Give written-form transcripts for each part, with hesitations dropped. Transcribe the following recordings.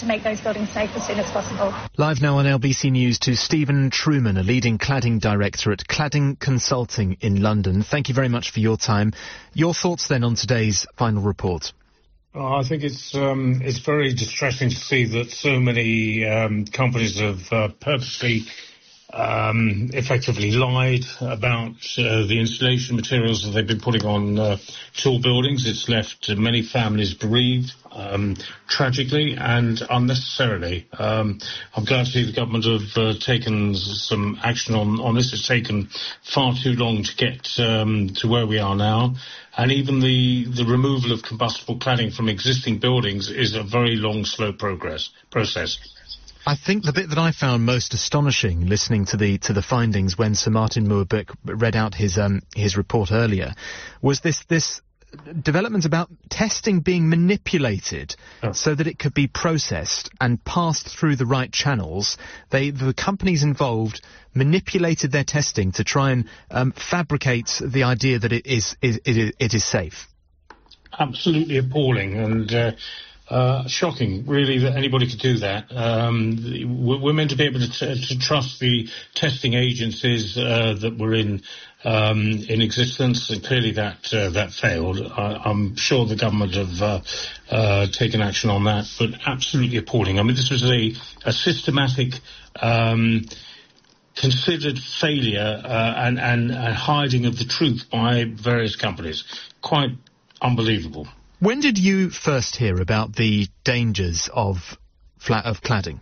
to make those buildings safe as soon as possible. Live now on LBC News to Stephen Truman, a leading cladding director at Cladding Consulting in London. Thank you very much for your time. Your thoughts then on today's final report? I think it's very distressing to see that so many companies have purposely effectively lied about the insulation materials that they've been putting on tall buildings. It's left many families bereaved, tragically and unnecessarily. I'm glad to see the government have taken some action on this. It's taken far too long to get to where we are now. And even the removal of combustible cladding from existing buildings is a very long, slow process. I think the bit that I found most astonishing, listening to the findings when Sir Martin Moorbeck read out his report earlier, was this development about testing being manipulated so that it could be processed and passed through the right channels. The companies involved manipulated their testing to try and fabricate the idea that it is safe. Absolutely appalling and shocking, really, that anybody could do that. We're meant to be able to trust the testing agencies that were in existence, and clearly that failed. I'm sure the government have taken action on that, but absolutely appalling. I mean, this was a systematic, considered failure and hiding of the truth by various companies. Quite unbelievable. When did you first hear about the dangers of cladding?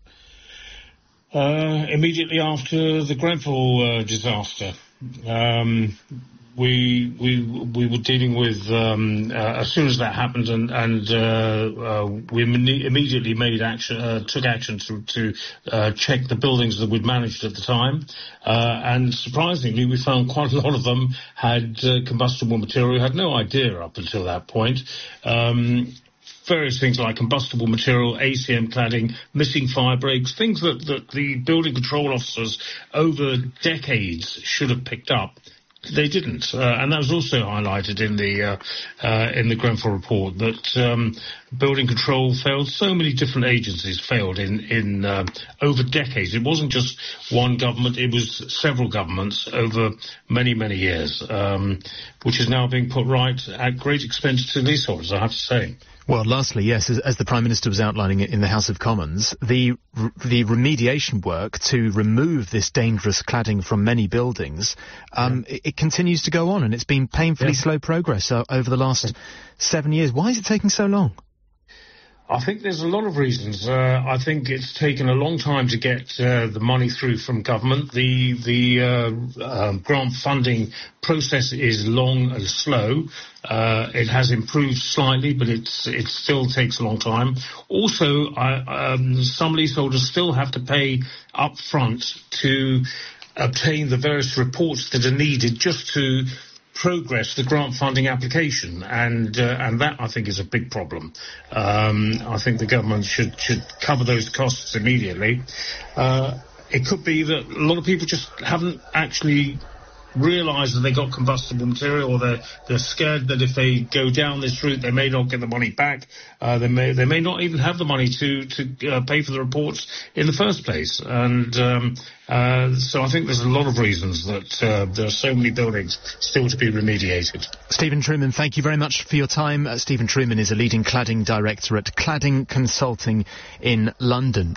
Immediately after the Grenfell disaster. We were dealing with as soon as that happened, and we immediately took action to check the buildings that we'd managed at the time, and surprisingly, we found quite a lot of them had combustible material. We had no idea up until that point. Various things like combustible material, ACM cladding, missing fire breaks, things that the building control officers over decades should have picked up. They didn't, and that was also highlighted in the Grenfell report, that building control failed. So many different agencies failed in over decades. It wasn't just one government; it was several governments over many years, which is now being put right at great expense to leaseholders, I have to say. Well, lastly, yes, as the Prime Minister was outlining it in the House of Commons, the remediation work to remove this dangerous cladding from many buildings, it continues to go on, and it's been painfully slow progress over the last 7 years. Why is it taking so long? I think there's a lot of reasons. I think it's taken a long time to get the money through from government. The grant funding process is long and slow. It has improved slightly, but it still takes a long time. Also, some leaseholders still have to pay up front to obtain the various reports that are needed just to progress the grant funding application, and that, I think, is a big problem. I think the government should cover those costs immediately. It could be that a lot of people just haven't actually realise that they got combustible material, or they're scared that if they go down this route they may not get the money back. They may not even have the money to pay for the reports in the first place, and so I think there's a lot of reasons that there are so many buildings still to be remediated. Stephen Truman, thank you very much for your time. Stephen Truman is a leading cladding director at Cladding Consulting in London.